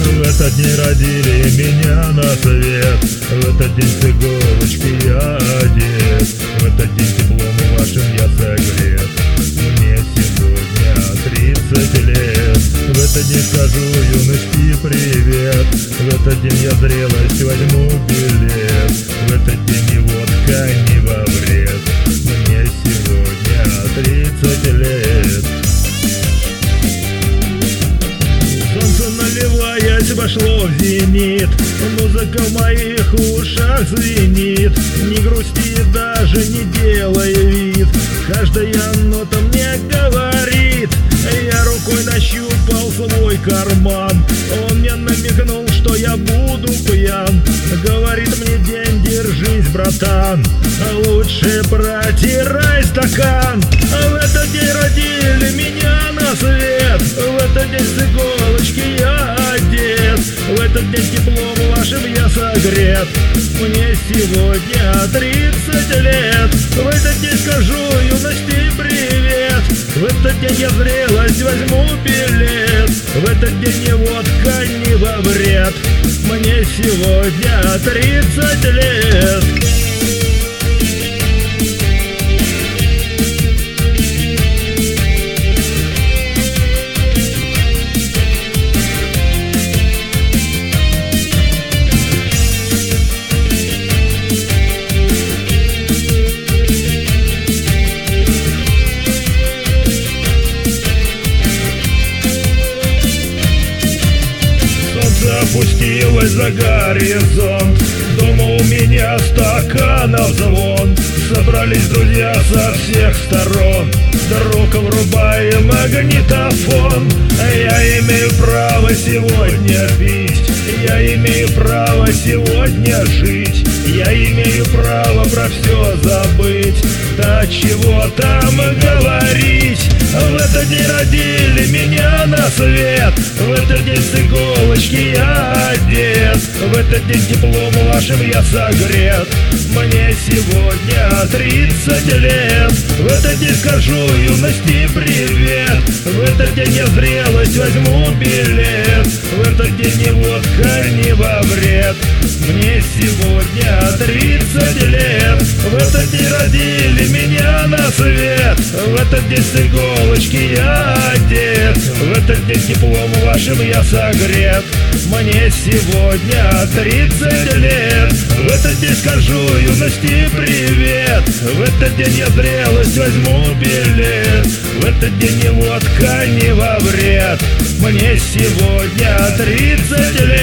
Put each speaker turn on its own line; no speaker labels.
В этот день родили меня на свет, в этот день с иголочки я одет, в этот день теплом вашим я согрет. Мне сегодня 30 лет, в этот день скажу юности привет, в этот день я зрелость возьму билет, в этот день ни водка, ни во вред. Мне сегодня 30 лет. Солнце, наливаясь, вошло в зенит, музыка в моих ушах звенит. Не грусти, даже не делай вид, каждая нота мне говорит. Я рукой нащупал свой карман, он мне намекнул, что я буду пьян. Говорит мне: день, держись, братан, лучше протирай стакан. В этот день родили меня на свет, в этот день с иголочки я одет, в этот день теплом вашим я согрет. Мне сегодня 30 лет, в этот день скажу юности привет, в этот день я зрелость возьму билет, в этот день ни водка, ни во вред. Мне сегодня 30 лет. Опустилась за горизонт, дома у меня стаканов звон. Собрались друзья со всех сторон, друг врубаем магнитофон. Я имею право сегодня пить, я имею право сегодня жить, я имею право про все забыть, да чего там говорить. В этот день родили меня на свет, в этот день с иголочки я одет, в этот день теплом вашим я согрет. Мне сегодня 30 лет, в этот день скажу юности привет, в этот день я зрелость возьму билет, в этот день ни водка, ни во вред. Мне сегодня 30 лет, в этот день родили меня на свет, в этот день с иголочки я одет, в этот день теплом вашим я согрет. Мне сегодня 30 лет, в этот день скажу юности привет, в этот день я зрелость возьму билет, в этот день ни водка, ни во вред. Мне сегодня 30 лет.